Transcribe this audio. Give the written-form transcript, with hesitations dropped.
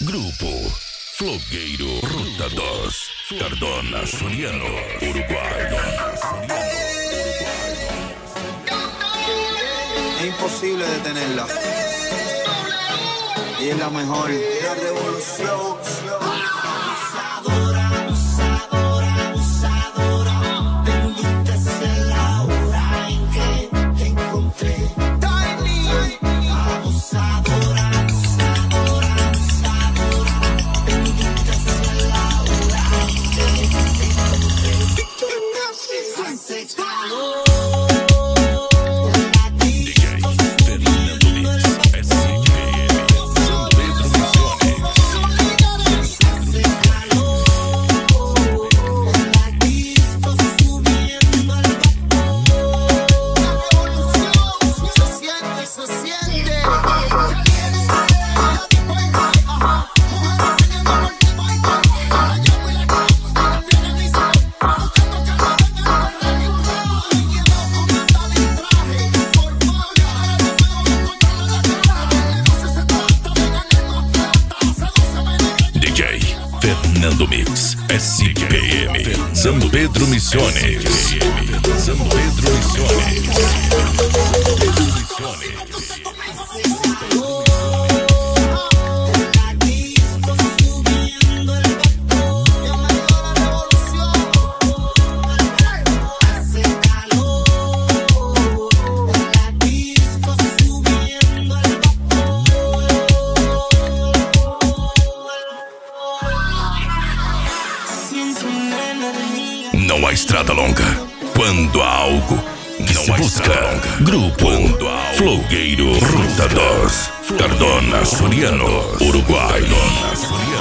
Grupo Flogueiro Ruta 2, Cardona, Soriano, Uruguay. Es imposible detenerla. Y es la mejor. La revolución. Abusadora, abusadora, abusadora. Bendita sea la hora en que te encontré. Abusadora, abusadora, abusadora. Bendita sea la hora en que te encontré. Hace calor. Fernando Mix, SPM, San Pedro Misiones. San Pedro Misiones. Não há estrada longa quando há algo que se busca. Grupo Flogueiro Ruta 2, Cardona, Soriano, Uruguai.